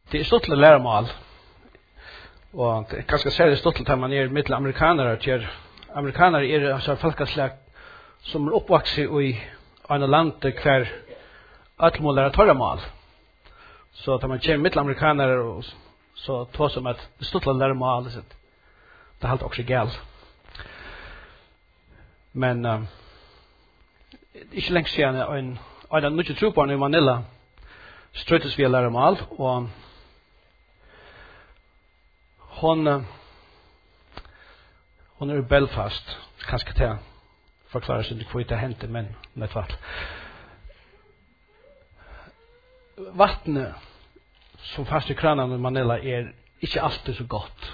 Det är stort att lära mål. Och det är ganska särskilt stort att man är mitt amerikaner. Amerikaner är alltså folkslag som är uppvuxit i ett land där att mål är torra mål. Så att man kommer mitt amerikaner och så tar som att det stort att lära mål. Det är helt också gäll. Men inte länge sedan en mycket trupar i Manila ströttes vi att lära mål och hon är i Belfast. Kanske till förklara sig inte vad det hände, men med fall. Vattnet som fast i kranen i Manila är inte alltid så gott.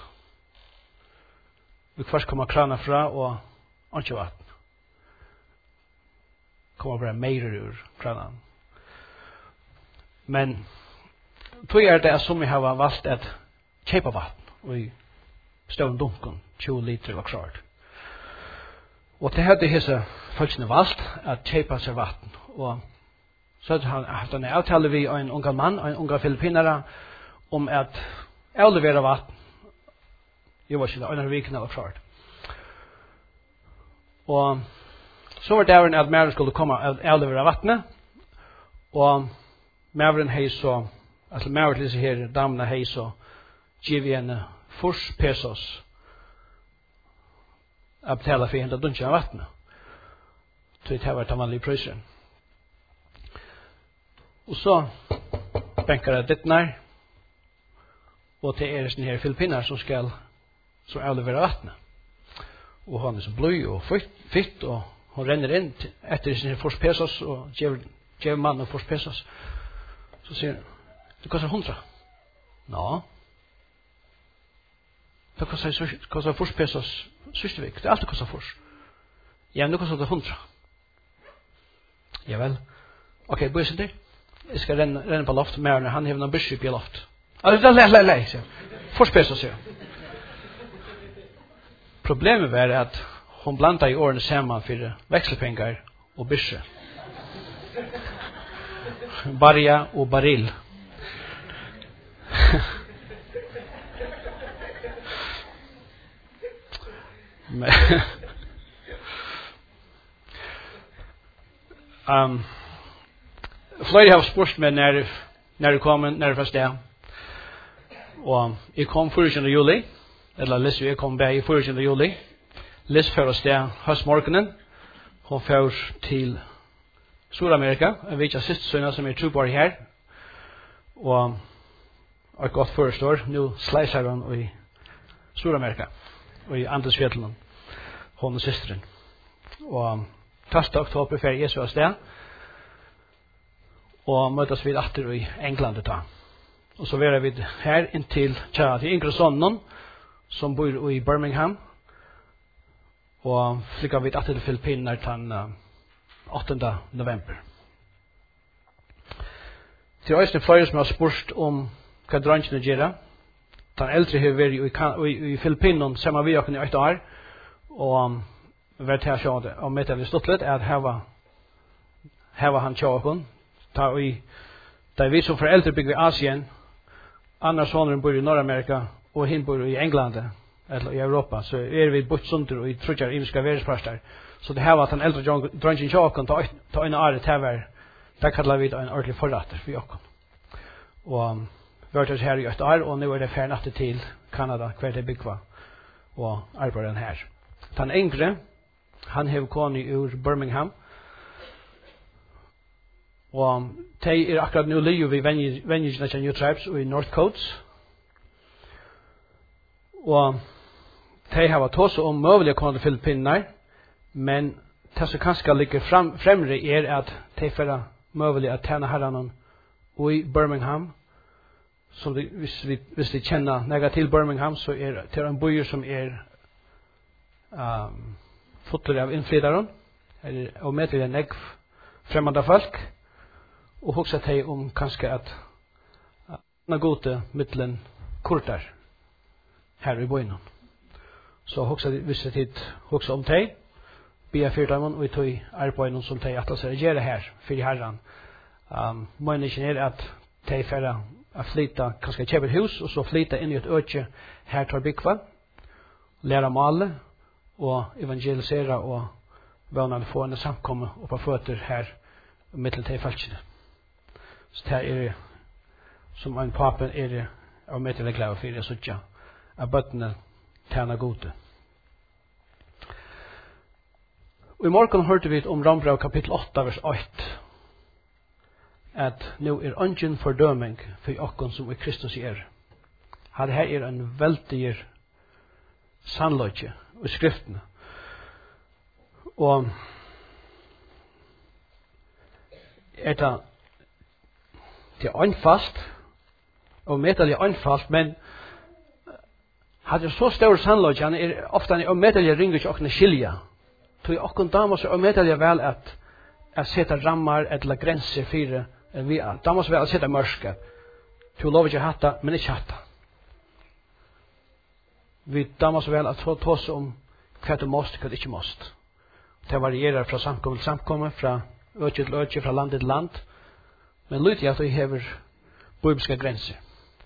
Vi först kommer kranen fra och inte vatten. Kommer bara mer ur kranen. Men då är det som vi har valt att köpa vatten och i stående dunken 20 liter var klart. Och det hade hessa folksne valt att köpa sig vatten. Och så hade han haft en avtale vid en unga man, en unga filippinare, om att avlevera vatten. Jag var inte en viken var klart. Och så var det att Maren skulle komma att avlevera vattnet. Och Maren hej så, alltså Maren till sig här, damerna hej så, giv henne 4 pesos att betala för henne dunchen av vattnet. Så det här var den vanliga prisen. Och så bänkar jag det när. Och det är sån här filippinare som ska avlevera vattnet. Och han är så blöj och fitt och hon ränner in efter sin 4 pesos och ger mannen 4 pesos. Så säger hon, det kostar 100. Ja. Det kostar 4 pesos sista vecka. Det är alltid kostar 4. Ja, nu kostar det 100. Javäl. Okej, börja sig det. Jag ska renna på loft med när han har någon bishop i loft. Alltså, nej, så. 4 pesos, så. Problemet var att hon blandade i åren samman för växelpengar och bishop. Barja och baril. Flera har spurt mig när det kom när först där. Och jag kom 4 juli. Eller Liz, jag kom bäg i 4 juli. Liz för oss där höstmorgonen. Hon för till Sydamerika. Jag vet att systersöna som är trupar här. Och har gått förstår. Nu slicear hon i Sydamerika. Och i Andesfjällen. Hon och systern. Och 1. oktober för Jesus där. Och mötas vi åter i England då. Och så var vi här in till yngre sonen som bor i Birmingham. Och flyttar vi åter till Filippinerna den 8 november. Till östen flera som har spurt om vad drangen gör. Den äldre har varit i Filippinerna samma vi och i 8 år. Och vet här så det om det stått lite att här var han tjockan. Där vi som föräldrar bygger i Asien. Andra sonen bor i Nordamerika och hin bor i England eller i Europa. Så är vi bort sönder och i trutjar imiska världsprastar. Så det här var att den äldre drangen tjockan ta en året här. Där kallar vi det en ordentlig förrätter för Jakob. Och vi har varit här i 8 år och nu är det färnatte till Kanada kvar det byggva och arbetar den här. Den yngre, han har kommit ur Birmingham. Og de akkurat nu livet vi vennjene til New Tribes og i North Coast. Og de har vært om mulig å komme til Filippinene, men det som kanskje ligger fremre at de får mulig å tjene herren i Birmingham. Så hvis de kjenner negativt Birmingham, så det en byer som fotler av innflyttere, og med til en egg fremmede folk. Og hugsa teg om kanskje at na gode mittlen kurtar her i bøynen. Så hugsa visse tid hugsa om teg, bia fyrtamon og i tog arbeidene som teg at altså gjøre her for herren. Møyne ikke at teg færre att flytta, kanske köpa ett hus och så flytta in i ett öke här tar bygva, lära male och evangelisera och vana få en samkomma och på fötter här mittel till falskene. Så det är som en papen är det av mittel glad för det så tjå. Att bötterna tjäna gode. Och i morgon hørte vi om Rombrev kapitel 8 vers 8 at nu ingen fordøming for okkon som i Kristus er. Her en veldig sannløyke i skriftene. Og det einfalt og medelig einfalt, men det så stor sannløyke, han ofte en medelig ringer ikke okkene skilja. Tog okkon damer og medelig vel at sette rammar eller grenser for vi damer vel at sette mørske. Du lover ikke hatta, men ikke hatta. Vi damer vel at ta oss om hva du måste, hva du ikke måste. Det varierar fra samkommet til samkommet, fra øke til øke, fra land til land. Men lydig at vi hever bibelske grenser.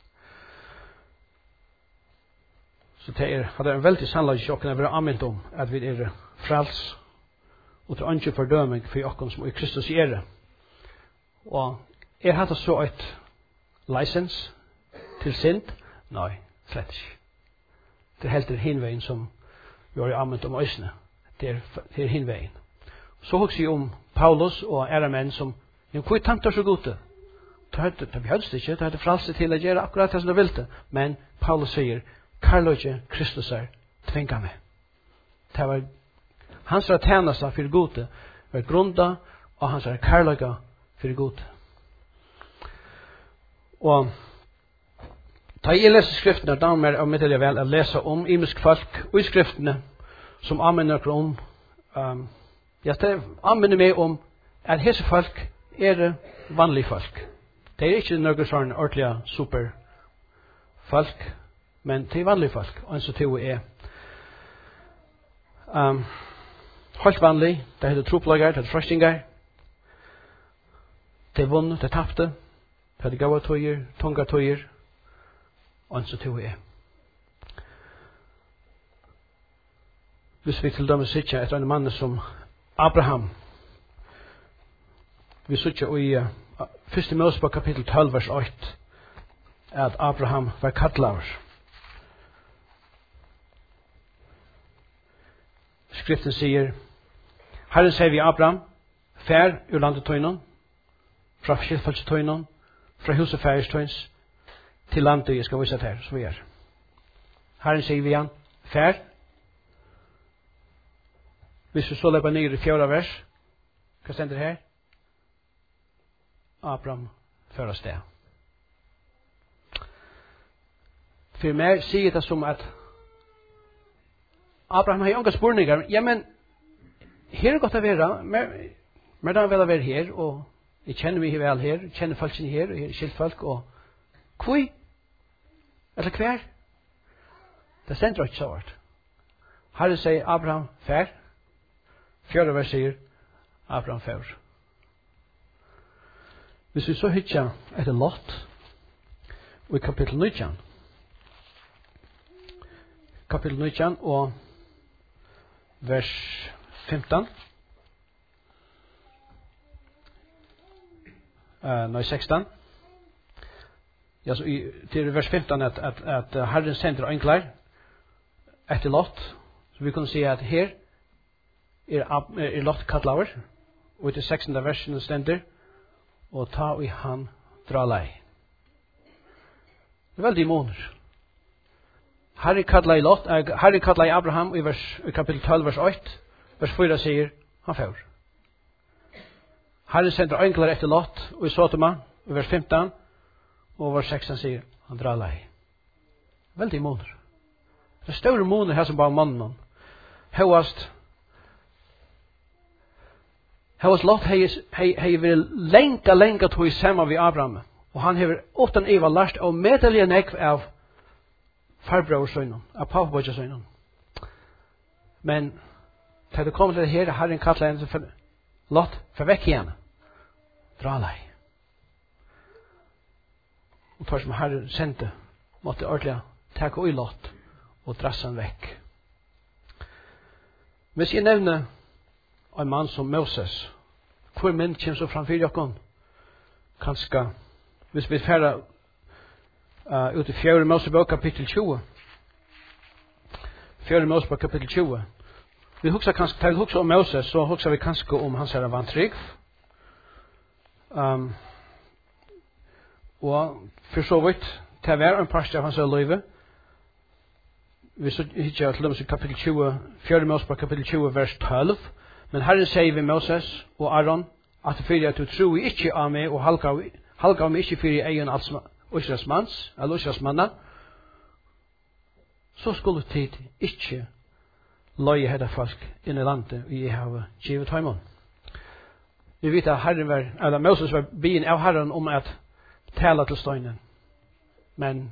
Så det hadde en veldig sannlag i åkken å være anmeldt om at vi frals og til ønske fordøming for åkken som i Kristus er. Og hatt så et license til synd? Nei, slett ikke. Det helt hinveien som vi har anmeldt om øsene. Det hinveien. Så husker jeg om Paulus og menn som hvor tanker så gode? Det behøves ikke, det hadde fralse til å gjøre akkurat det som du ville. Men Paulus sier, Karløyke Kristus tvinga meg. Det var hans tjeneste for gode, var grunda og hans karløyke for gode. Og da jeg leser skriftene, da er det mitt vel å lese om imisk folk og i skriftene som anminner om det anminner meg om at hese folk vanlige folk. Det ikke noe sånn ordentlig super folk, men det vanlige folk. Og en så til helt vanlig, det heter troplager, det heter frøstinger. Det vunnet, det tappte, det heter gava tøyer, tunga tøyer, og en så til Hvis vi til dømes sitter etter en mann som Abraham, vi sitter i 1. Mosebok kapitel 12 vers 8 at Abraham var kattlaver. Skriften sier, Herren sier vi Abraham, fær ur landet tøynon, fra skilfalsetøynon, fra huset færestøyns, til landet jeg skal vise her, så vi er. Herren sier vi han, fær. Hvis vi så løper ned i 4. vers, hva stender her? Abraham fører sted. For meg sier det som at Abraham har unga spurningar. Ja, men her godt å være. Men da vil jeg være her, og jeg kjenner meg vel her, jeg kjenner folkene her, og jeg er skiltfolk, og hvor? Eller hver? Det stender ikke så hvert. Herre sier Abraham fær. 4. vers sier Abraham fær. Hvis vi så hittar etter Lot, og i kapittel 19, og vers 15, 16, ja, så til vers 15 at Herren sender enklar etter Lot, så vi kunne si at her Lot kattlaver, og til 16. versen stender, og ta i han dra lei. Det veldig måneder. Herre kattla i Abraham i kapittel 12 vers 8, vers 4 sier han før. Herre sender enklar etter Lot, og i Sodoma i vers 15, og vers 16 sier han dra lei. Veldig måneder. Det er større måneder her som bare mannen. Høyast Lot hei vil lenka tog sammen ved Abraham. Og han hever åttan Eva lært av medelig nekv av farbrøversøgnen, av papabøysøgnen. Men til det kommer til det her, Herren kattler henne for Lot for vekk igjen. Dra lei. og tar som Herren sendte, måtte ordentlig takke og lott og drasse han vekk. Hvis jeg nevner en mann som Moses, hvor mynd kommer så framfyr jokken? Kanskje, hvis vi færre ut i 4. Mosebok kapittel 20. 4. Mosebok kapittel 20. Vi husker kanskje, til vi husker om Moses, så husker vi kanskje om hans herre vantrygg. Og for så vidt, til å være en parst av hans herre livet, vi så hittar til dem i kapittel 20, 4. Mosebok kapittel 20, vers 12. Men Herren sier ved Moses og Aaron, at fyrir at du tror ikke av meg, og halka av meg ikke fyrir egen Israels mans, eller Israels manna, så skulle tid ikke løye hedda folk inn i landet vi har givet heimon. Vi vet at Moses var byen av Herren om at tala til støynen. Men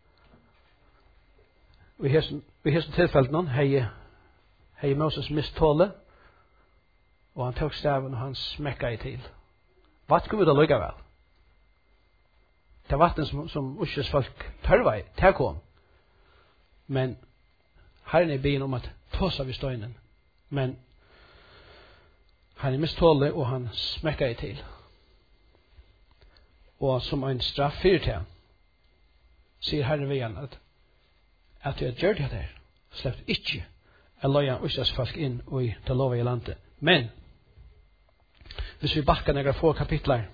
vi hesson tilfellet noen hei Moses misttåle, og han tok staven og han smekka i til. Vatt kom ut av lykka vel. Det var vatten som Israels folk tørva i, det kom. Men Herren er byen om at tåsa vi støynen. Men han er misttåle og han smekka i til. Og som en straff fyrir til han, sier Herren ved han at jeg gjør det der, slepp ikke å løye Israels folk inn i det lova i landet. Men hvis vi bakkar några få kapitlar,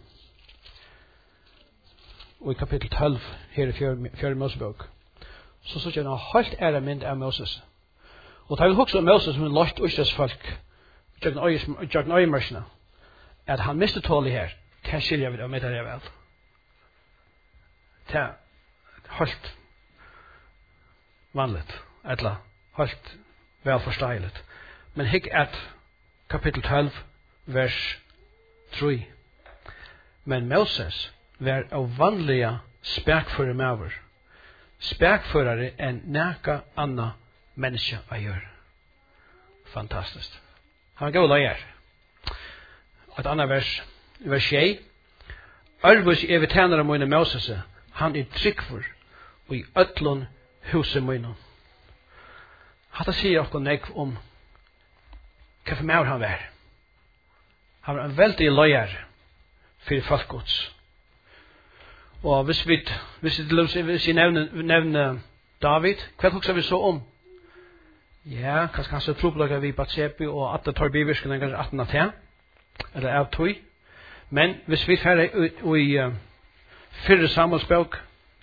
og i kapittel 12 her i 4. Mosebok, så synes jeg noe helt ære mynd av Moses. Og da vil huske om Moses som en løgt Israels folk, gjør øyemarsene, at han mistet tål i her, det skiljer vi det, og med det er vel. Det er helt vanligt, eller helt velforståeligt. Men hikk at kapittel 12, vers 3. Men Moses var av vanliga spekføre maver. Spekførere enn næka anna menneske å gjøre. Fantastisk. Han gav leier. Et annet vers, vers 6. Arvus er vi tænare mine Moses, han er tryggfor, og i øtlun huset mine. Hatta sier okkur nekv om hva for maver han var. Han var en veldig løyer for folkgods. Og hvis vi nevner David, hva husker vi så om? Ja, kanskje han så troplager vi Batsepi og at det tar bivirken en gang 18 av 10, eller av 2. Men hvis vi færre i 4. Samuelsbok,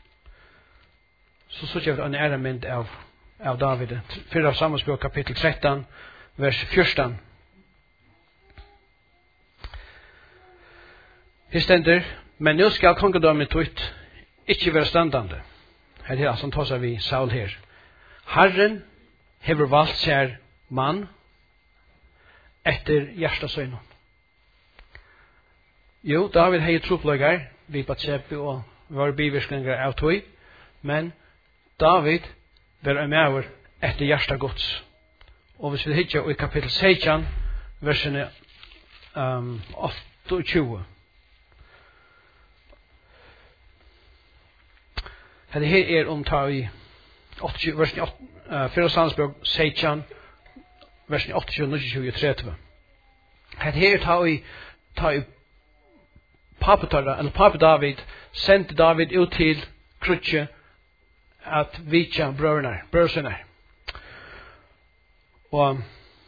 så synes jeg en ære mynd av David. 4. Samuelsbok kapittel 13, vers 14. Her stender, men nå skal kongedømmet tøyt ikke være standande. Her er altså tås vi Saul her. Herren hever valgt seg mann etter hjertasøgnen. Jo, David hei tropløygar, vi Batsepi og var bivirkninger av tøy, men David var en maver etter hjertagods. Og hvis vi hittar i kapittel 16, versene 28. Det her er om ta i 28, versen 8, 4 Samuelsbok 16, versen 28, 29, 30. Det her ta i Pappa David sendte David ut til Krutje at vitja brørsene. Og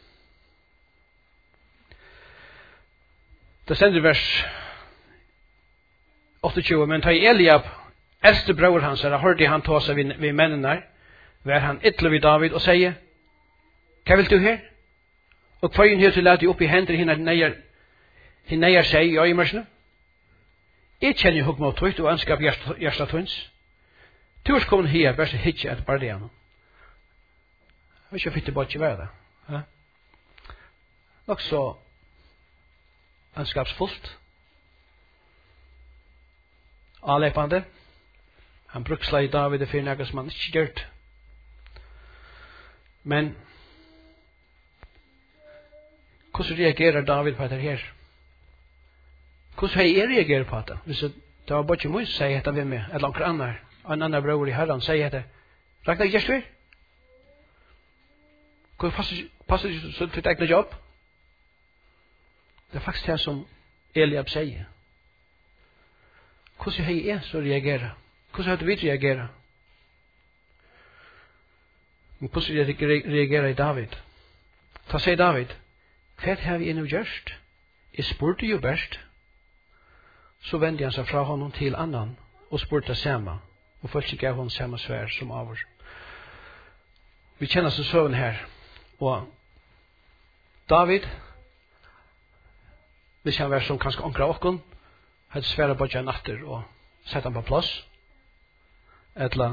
det sender vers 28, men ta i Eliab, eldste bror hans, hørte han ta seg ved mennene, var han ytterlig ved David og sier, hva vil du her? Og hva er til at du opp i hender hin neier seg i øyemarsene? Jeg kjenner hukk mot tøyt og ønsker av hjertatøyns. Du er kommet her, bare så hitje etter bare det igjen. Jeg vet ikke om det bare ikke være det. Nok så ønskapsfullt. Avlepande. Han bruksla i David for noe som han ikke gjør. Men hvordan reagerer David på dette her? Hvordan har jeg reageret på det? Hvis Det var bara mus säger detta vi med eller någon annan. En annan bror i Herren säger det. Räkna just vi. Hur passar du så till ett jobb? Det är faktiskt det som Eliab säger. Hur hej är så reagera? Hur hade vi reagera? Men hur reagerar i David? Ta sig David. Vad har vi ännu gjort? Jag spurte ju bäst. Så vände han sig fra honom till annan och spurte samma. Och folk gav honom samma svär som av oss. Vi känner så søvn här. Och David, hvis han var som kanskje ankra okkon, hadde svære bodja natter og sett han på plass. Etla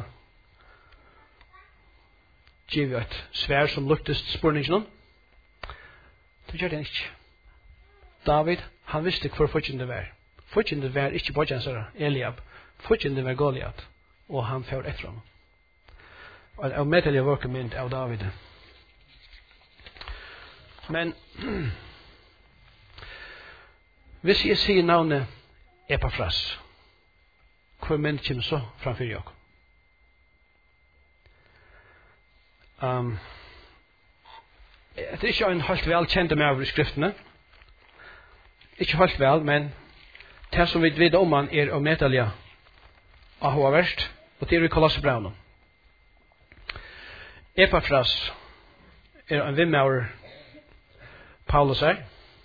giv et svær som luktest spurningen. Det gjør det ikke. David, han visste hvor fortjende var. Fortjende var ikke bodja hans Eliab. Fortjende var Goliat. Og han får etter ham. Og jeg meddeler jeg våken mynd av David. Men hvis jeg sier navnet Epafras, hvor mynd kommer så framfor jeg? Det er ikke en helt vel kjent med over i skriftene. Ikke helt vel, men det som vi vet om han er å meddelige av hva verst, og det er i Kolossebrevnen. Epafras er en vimmauer Paulus er.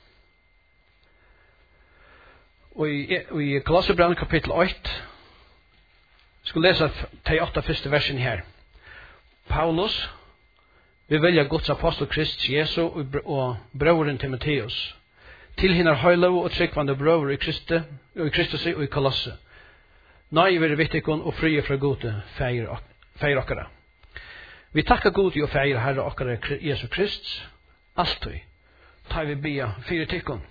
Og i Kolossebrevnen kapittel 8 skal lese de 8 første versene her. Paulus, vi velger Guds apostel Krist Jesu og brøveren Timotheus, til hinner høylov og tryggvande brøver i Kristus og i Kolosse. Nei vil vittikon og frie fra gode feir okkara. Vi takkar gode og feir Herre okkara Jesu Krist, alltid. Ta vi bia fire tikkon.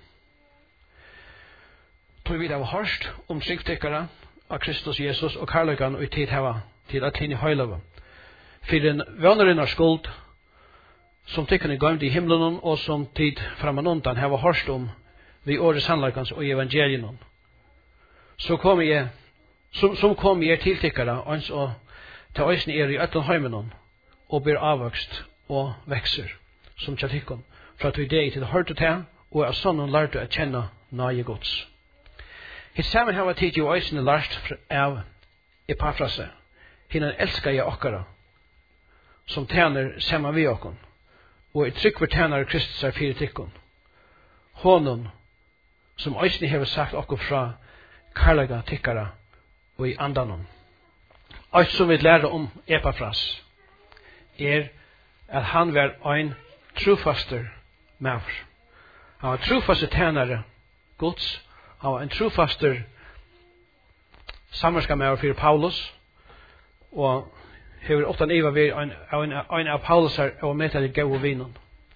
Tog vi det var hørst om tryggtikkara av Kristus Jesus og karløkan og i tid heva til at hinn i høylov. For en vønnerinn skuld som tikkene gøymd i himmelen og som tid framan undan heva hørst om vi årets handlagans og evangelien. Så kom jeg til tikkara og til øysene er i øtlen heimenon og blir avvokst og vekser som tjatikkon fra at vi deg til hørte til og er sånn lærte å kjenne nage gods. Hitt sammen hava tid jo øysene lært av Epafrase, hinnan elskar jeg okkara som tjener saman vi okkon og i trygg for tjener Kristus er fire tikkon. Honom som øysene hever sagt okkur fra karlaga tikkara og i andanon. Alt som vi lærer om Epafras er at han var ein trufaster maver. Han var trufaster tjenare Guds. Han var en trufaster samarska maver for Paulus og hever ofta eva ved en av Paulus her og metal i gau og vinon.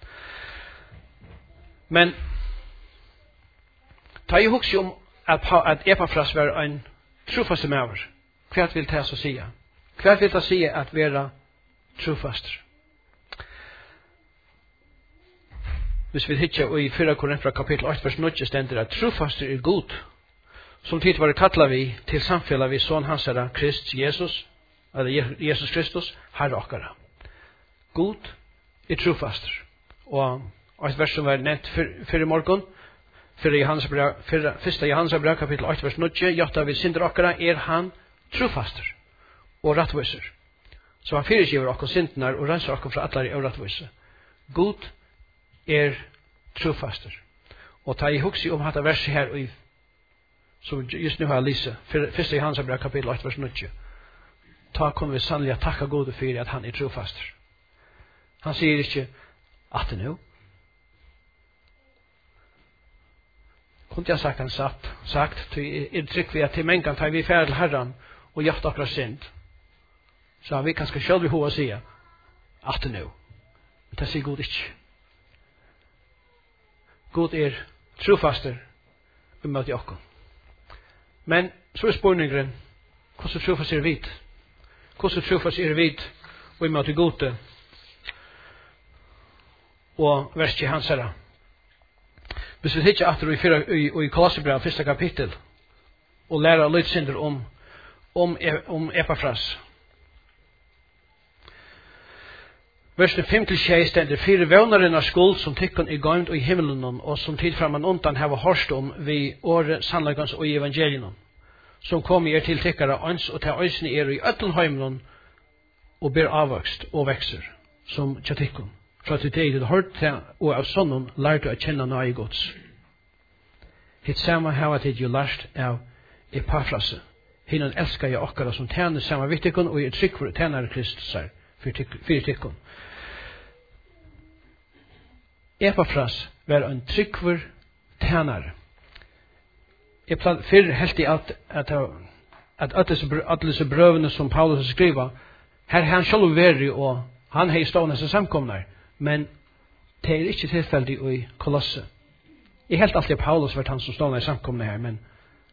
Men ta i hugsi om at Epafras var en trufaster maver. Hva vil det så sige? Hva vil det sige at være trufaster? Hvis vi hittar i 4 Korinthra kapitel 8 vers 9 stender at trufaster er god, som tid var kattla vi til samfella vi son hans herra Krist Jesus, eller Jesus Kristus, herre okkara. God er trufaster. Og et vers som var nevnt før i morgen, første Johannes brev kapitel 8 vers 9, gjøtta vi synder okkara er han trufaster og rattviser. Så han fyrirgiver okkur syndnar og renser okkur fra allar i rattviser. God er trufaster. Og ta i hugsi om hatta verset her som just nu har lyset, første Johannes brev kapitel 8 vers 9. Ta kunne vi sannelig takka gode for at han er trufaster. Han sier ikke at det nå. Kunne jeg sagt han sagt til trykk vi at til mengan tar vi færd til Herren og gjort akkurat synd. Så vi kanskje selv i hova sier at det nå. Men det sier god ikke. God er trufaster mot jokken. Men så er spørningen hvordan trufast er vidt? Hvordan trufast er vidt og mot det gode og verset hans herre? Hvis vi hittar atter i Kolossebrevet, 1. kapittel, og lære litt synder om Epafras. Versen 5-6 stender, fire vevnaren av skuld som tykken i gøymt og i himmelen, og som tid framan undan hava hørst vi åre sannleggans og i evangelien, som kom i til tykkere ans og til øysene i øtlenheimelen, og ber avvokst og vekser, som tjatikken. Fra til det du hørt til, og av sånn lærte å kjenne nøye gods. Hitt samme hava tid jo lært av Epafras. Hinnan elskar jeg okkara som tjener samme vittikken, og i trygg for tjener Kristus her, for tykken. Epafras var en tryggver tjenare. Jeg fyrr helt i at disse brøvene som Paulus skriver, her han selv veri, og han har stående som samkomnar, men det er ikke tilfeldig i Kolosse. Jeg helt alltid Paulus var han som stående i samkomnar her, men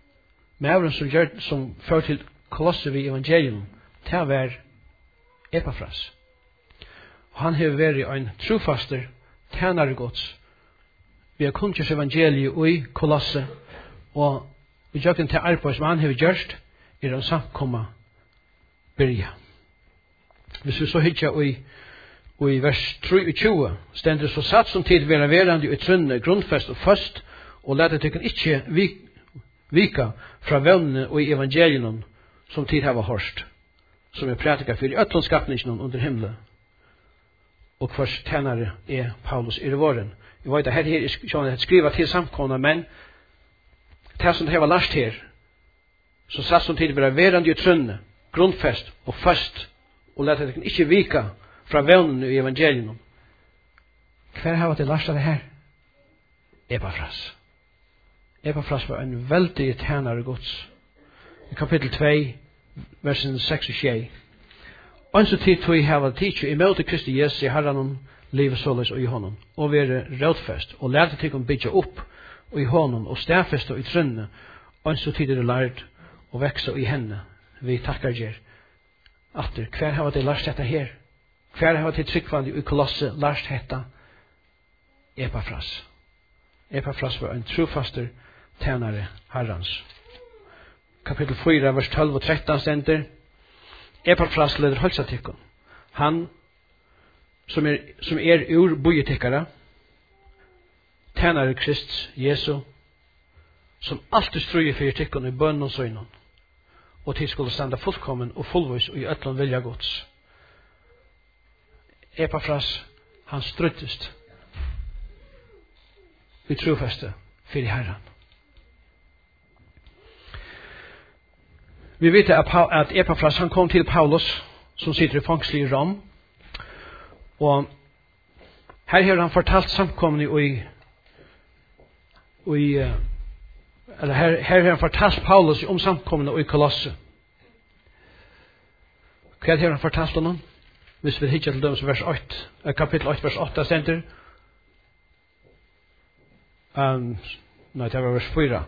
med som fører til Kolosse ved evangelium, det var Epafras. Og han har vært en trofaster tjenare gods. Vi har kunnet evangeliet i Kolosse, og vi gjør den til arbeid som han har gjort, en samkomma byrja. Hvis vi så hittar i vers 23, stender så satt som tid vera verande i trunne, grunnfest og fast, og lete tykken ikke vika fra vevnene og i evangelien som tid hava hørst, som er prætika for i øtlånskapningen under himmelen, og hvers tjenare er Paulus i våren. Jeg vet at her er skriva til samkomna, men det som det var lært her, så satt som tid vera verande i trunne, grunnfest og fast, og lete tykken ikke vika fra vevnene i evangelien. Hver har det lært av det her? Epafras. Epafras var en veldig tjenare gods. I kapittel 2, versen 6 og 7. Anso tid tog jeg hava tidsi i møte Kristi Jesu i herran livet såleis og i honom, og være rådfest, og lærte til å bytja opp og i honom, og stedfest og i trønne, anso tid er lært å veksa i henne. Vi takkar gjer. Atter, hver hava det lært dette her? Hver hava det tryggvandig i Kolosse lært dette? Epafras. Epafras var en trofaster tjenare herrans. Kapittel 4, vers 12 og 13 stender, Epafras leder holdsatikken. Han som er ur bojetikkara, tjenare Krist, Jesu, som alltid strøyer for tikkene i bønnen og søgnen, og til skulle standa fullkommen og fullvis og i øtland vilja gods. Epafras, han struttest vi trofeste for i Herren. Vi vet at Epafras han kom til Paulus, som sitter i fangsel i Rom, og her har han fortalt samkomne her har han fortalt Paulus om samkomne i Kolosse. Hva har han fortalt om? Hvis vi hittar til dømes vers 8, kapittel 8, vers 8 stender, nei, det var vers 4.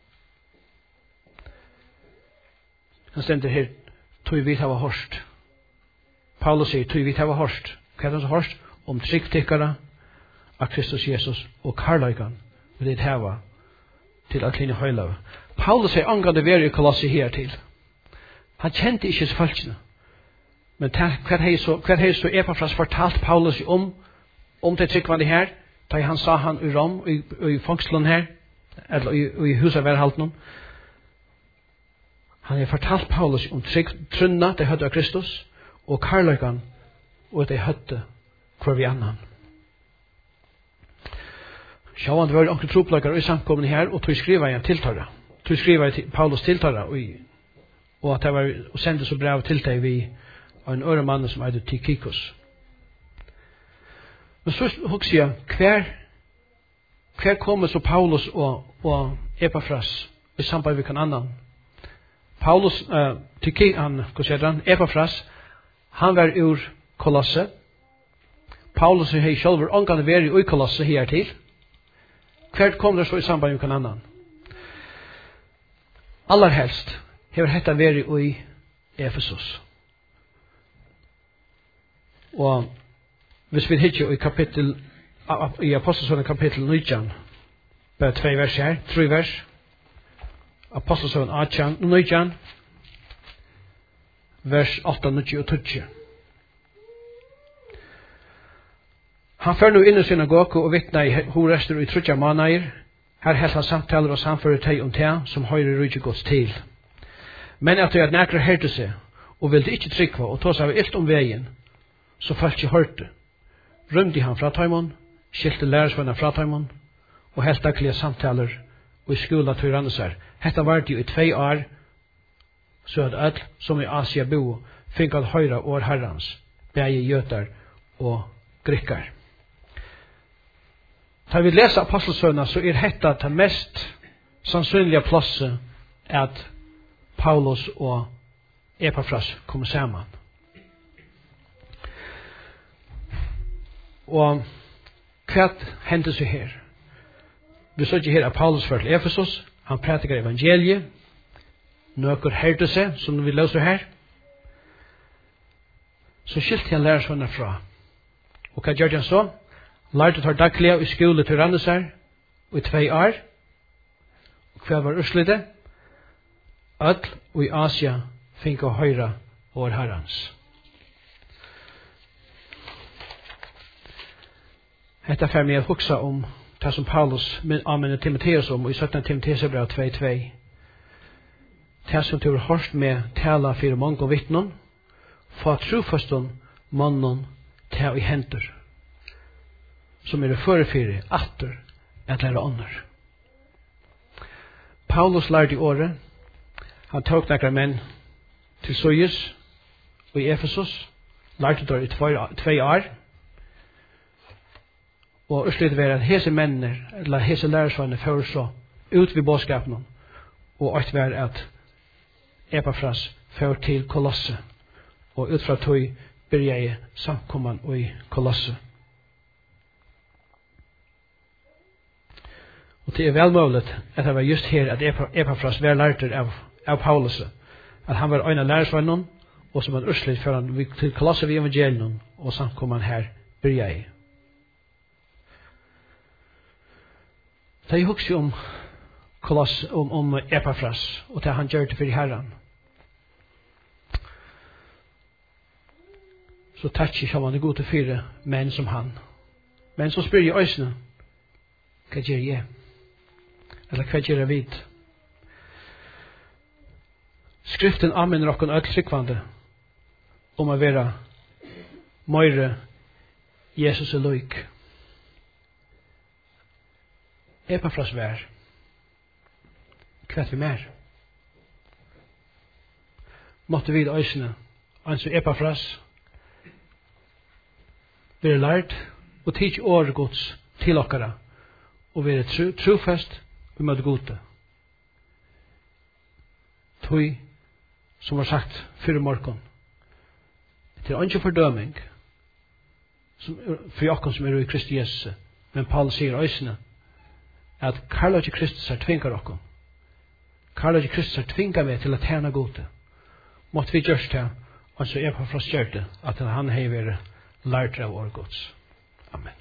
Han stender her, tog vi hava hørst. Paulus sier, tog vi hava hørst. Hva er det som hørst? Om tryggtikkara av Kristus Jesus og karløygan vil det hava til at klinne høylave. Paulus sier angående veri i Kolosse her til. Han kjente ikke folkene. Men hva er så Epafras fortalt Paulus om det tryggvande her, da han sa han i Rom, i fangselen her, eller i huset verhalten. Han har fortalt Paulus om trunna, det hødde av Kristus, og karløygan, og det hødde hver vi annan. Sjåan, det var onkel tropløykar i samkommen her, og tog skriva igjen tiltara. Tog skriva Paulus tiltara, og at det var å sende så brev til deg vi av en øre mann som heter Tychicus. Men så husker jeg, hver kommer så Paulus og Epafras i samband med kan annan? Paulus, Epafras, han var ur Kolosse. Paulus har selv omgående vært i Kolosse her til. Hver kommer så i samband med kan annan? Aller helst har dette vært i Efesus. Og hvis vi hittar i kapittel i Apostelsson kapittel 19, bare 2 vers her, 3 vers, Apostelsøven 18, vers 8, 9 og 10. Han fer nu inn i synagogen og vittna i horester og i trutja manager. Her helt han samtaler og samfører teg om teg som høyre rydde gods til. Men at det nekra hørte seg, og ville ikke trykva og ta seg av ilt om veien, så folk ikke hørte. Rymde han fra taimon, skilte lærersvenner fra taimon, og helt daglige samtaler og i skola til Randesar. Hetta var det jo i 2 år, så at all som i Asia bo, fikk at høyra år herrans, begge jøtar og grikkar. Da vi leser apostelsøna, så hetta det mest sannsynlige plasset at Paulus og Epafras kom sammen. Og hva hendte seg her? Vi så ikke her at Paulus ført til Efesos, han prætikar evangeliet, nøkker hørte seg, som vi løser her. Så skilte han lærersvenner fra. Og hva gjør han så? Lærte tar daglige i skole til Randesar, og i 2 år. Og hva var urslitet? Öll og i Asia fikk å høyre vår herrans. Hetta fer meg å hugsa om det som Paulus anmenner Timoteus om i 17. Timoteus brev 2:2. Det som du har hørt med tala for mange vittnen, få trofaston mannen til i henter, som førefyrir atter at lære ånder. Paulus lærte i året. Han tok nekkar menn til Sojus og i Efesos, lærte der i 2 år, og utslitt var at hese mennene, eller hese lærersvanene, fører så ut ved bådskapen, og at var at Epafras fører til Kolosse, og ut fra tog byrja i samkomman og i Kolosse. Og det velmålet at det var just her at Epafras var lærter av Paulus, at han var en av lærersvennene, og som han utslitt før han til Kolosse ved evangelien, og samkomman her byrja i. Da jeg husker om Epafras, og det han gjør det for Herren, så takk ikke om han god til 4 menn som han. Men så spør jeg øysene, hva gjør jeg? Eller hva gjør jeg vidt? Skriften anmenner okken økt tryggvande om å være møyre Jesus er løyk. Epafras vær. Hva vi mer? Måtte vi i øysene, anså Epafras, være lært og tidsi året gods til okkara, og være trofast og møte gode. Tøy, som var sagt før morgon, til ikke fordøming for okken som i Kristi Jesus, men Paul sier øysene at Karl Kristus tvingar okken. Karl Kristus tvingar meg til å tjene gode. Måtte vi gjøre det, og så Epafras gjør det, at han har vært lært av vår gods. Amen.